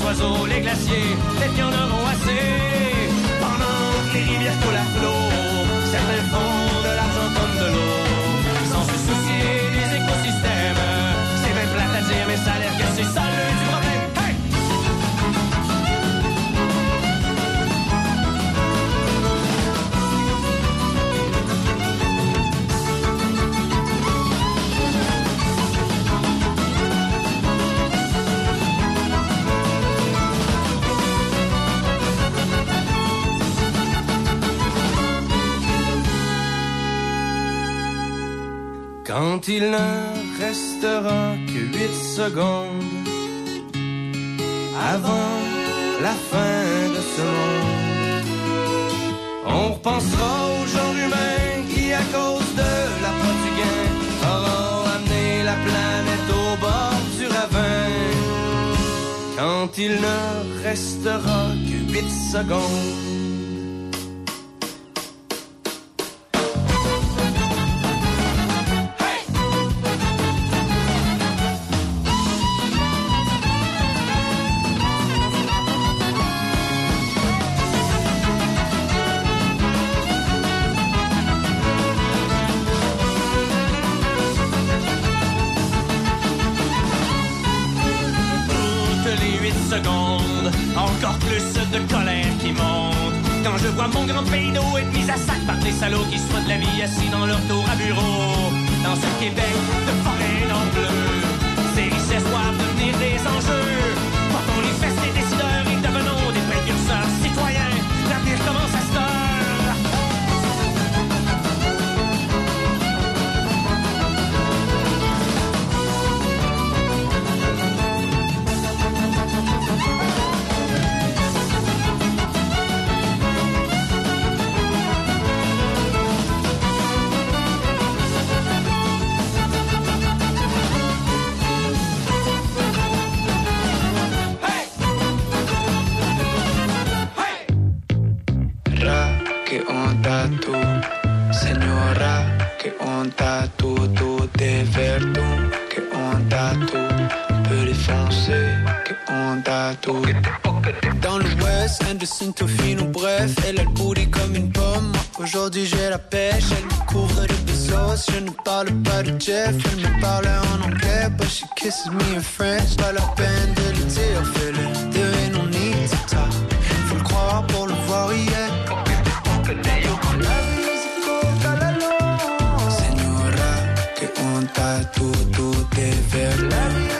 oiseaux, les glaciers, peut-être qu'il y en auront assez. Pendant que les rivières coulent à flot, certains font de l'argent comme de l'eau, sans se soucier des écosystèmes. C'est même plate à dire, mais ça a l'air que c'est ça le du problème. Hey! Quand il ne restera que 8 secondes avant la fin de ce monde, on repensera au genre humain qui, à cause de l'appât du gain, aura amené la planète au bord du ravin. Quand il ne restera que 8 secondes. Encore plus de colère qui monte quand je vois mon grand pays d'eau être mis à sac par des salauds qui souhaitent la vie assis dans leur tour à bureau. Dans ce Québec de forêt non bleu, ces richesses doivent devenir des enjeux. Portons les fesses des décideurs et devenons des précurseurs citoyens. L'avenir commence à cette heure. Dans l'ouest, Anderson, Tofino, bref, elle a le booty comme une pomme. Aujourd'hui j'ai la pêche, elle me couvre de bezos. Je ne parle pas de Jeff, elle me parle en anglais, but she kisses me in French. Pas la peine de le dire, fais-le, there ain't no need to talk. Faut le croire pour le voir, yeah. Señora, que on t'a tout est vers la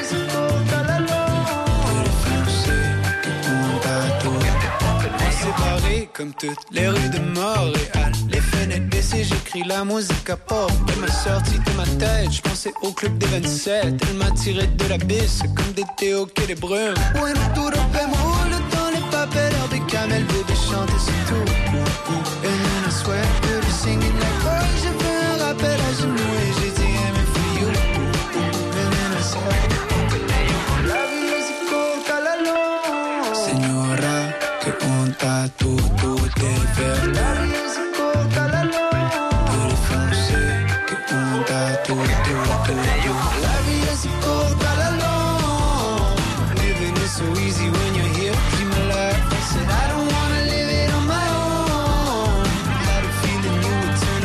séparés comme toutes les rues de Montréal. Les fenêtres baissées, j'écris la musique à pop. Elle m'a sorti de ma tête, j'pensais au club des 27. Elle m'a tiré de la bise comme des Théo qui les brumes. Bueno, duro, roule dans les papels, herbe et camel, bébé chante et c'est tout. And then I swear, baby singing like oh, j'ai fait un rappel à genoux et j'ai dit I'm in for you. And then I swear, la vie est cool, calalo. Señora, que on t'a tout est vers la musique au calalo. Pour les Français, que on t'a tout. La vie est cool, calalo. Living is so easy when you're here. Keep my life, I said I don't wanna live it on my own. Had a feeling you would turn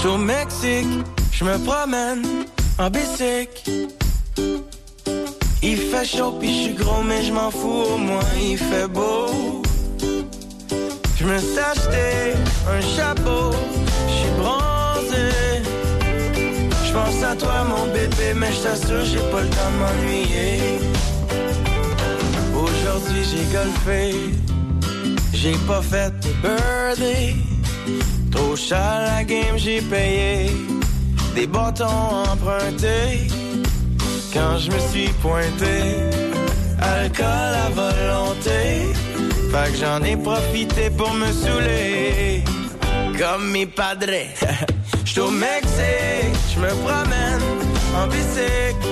J'suis au Mexique, j'me promène en bicycle. Il fait chaud pis j'suis gros mais j'm'en fous, au moins il fait beau. J'me suis acheté un chapeau, j'suis bronzé. J'pense à toi mon bébé mais j't'assure j'ai pas le temps de m'ennuyer. Aujourd'hui j'ai golfé, j'ai pas fait de birdie. Trop cher la game j'ai payé, des bâtons empruntés. Quand je me suis pointé, alcool à volonté. Fait que j'en ai profité pour me saouler, comme mes padres. J'suis au Mexique, j'me promène en bicycle.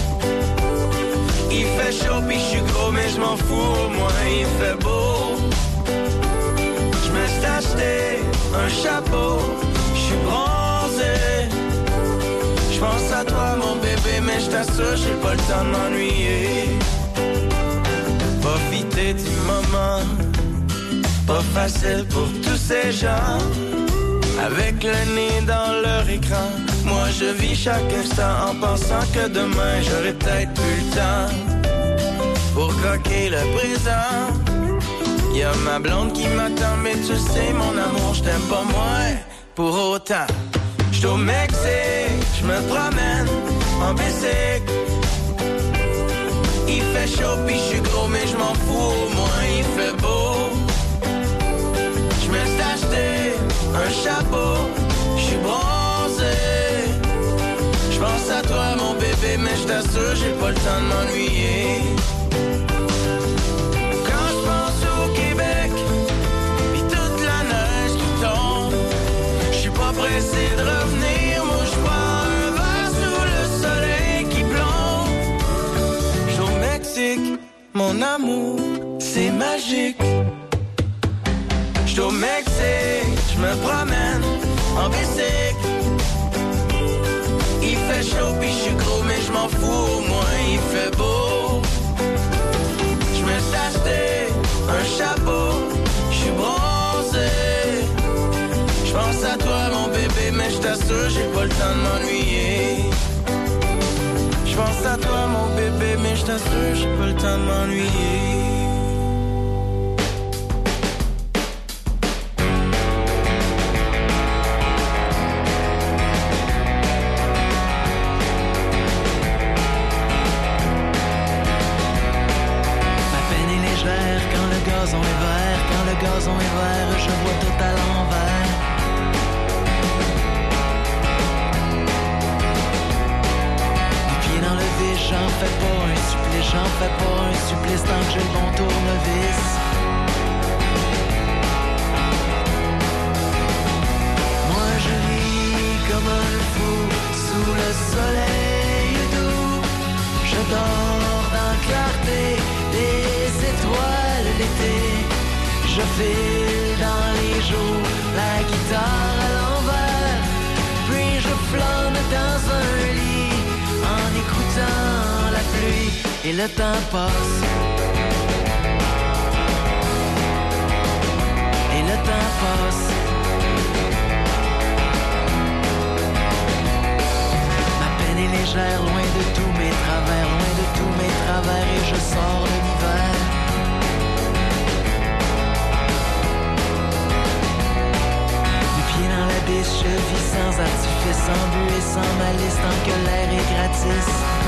Il fait chaud pis j'suis gros mais j'm'en fous, au moins il fait beau. J'me suis acheté un chapeau, j'suis bronzé. J'pense à toi mon bébé mais j't'assure j'ai pas le temps de m'ennuyer. Profiter du moment, pas facile pour tous ces gens. Avec le nez dans leur écran, moi je vis chaque instant en pensant que demain j'aurai peut-être plus le temps pour croquer le présent. Y'a ma blonde qui m'attend mais tu sais mon amour je t'aime pas moins pour autant. J'suis au Mexique, j'me promène en bicycle. Il fait chaud pis j'suis gros mais j'm'en fous, au moins il fait beau. J'me suis acheté un chapeau, j'suis bronzé. J'pense à toi mon bébé mais j't'assure j'ai pas le temps de m'ennuyer. Quand j'pense au Québec pis toute la neige qui tombe, j'suis pas pressé de revenir, moi j'bois un verre sous le soleil qui plombe. J'suis au Mexique, mon amour, c'est magique. J'suis au Mexique, j'me promène en bicycle. Il fait chaud pis j'suis gros mais j'm'en fous, au moins il fait beau. J'me suis acheté un chapeau, j'suis bronzé. J'pense à toi mon bébé mais j't'assure j'ai pas le temps de m'ennuyer. J'pense à toi mon bébé mais j't'assure j'ai pas le temps de m'ennuyer. Gazon est vert, je vois tout à l'envers. Du pied dans le vide, j'en fais pas un supplice, j'en fais pas un supplice tant que j'ai le bon tournevis. Moi je vis comme un fou sous le soleil doux. Je dors dans la clarté des étoiles l'été. Je file dans les jours, la guitare à l'envers. Puis je flâne dans un lit en écoutant la pluie et le temps passe. Et le temps passe. Ma peine est légère, loin de tous mes travers, loin de tous mes travers et je sors de l'hiver. Dans l'abysse, je vis sans artifice, sans but et sans malice, tant que l'air est gratis.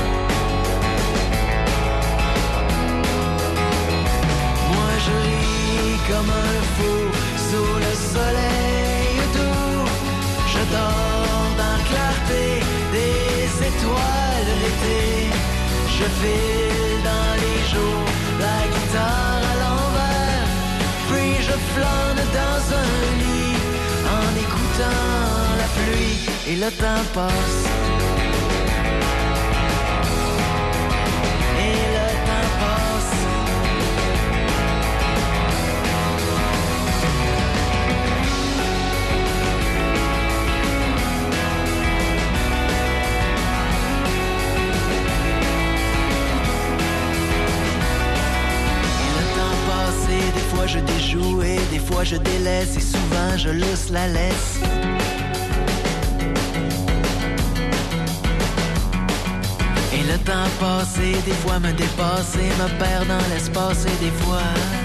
Moi je ris comme un fou sous le soleil doux. Je dors dans la clarté des étoiles l'été. Je file dans les jours, la guitare à l'envers. Puis je flâne dans un lit en écoutant la pluie et le temps passe. Et le temps passe. Et le temps passe et des fois je déjoue et des fois je délaisse et souvent je lousse la laisse. le temps passé, des fois me dépasser, me perd dans l'espace et des fois...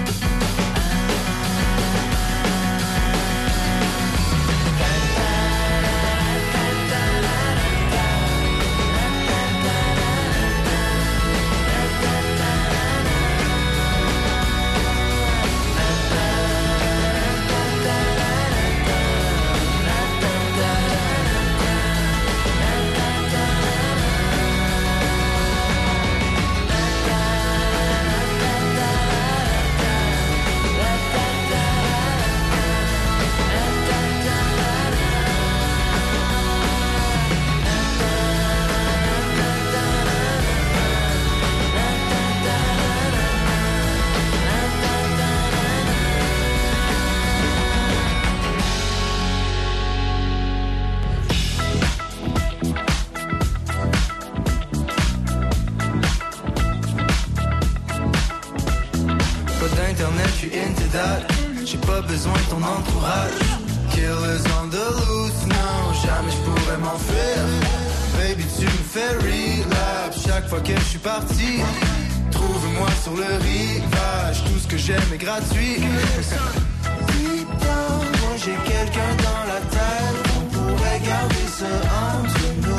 J'ai pas besoin de ton entourage. Killers on the loose, non, jamais je pourrais m'enfuir. Baby, tu me fais relapse chaque fois que je suis parti. Trouve-moi sur le rivage, tout ce que j'aime est gratuit. Dis-toi, moi j'ai quelqu'un dans la tête, on pourrait garder ça entre nous.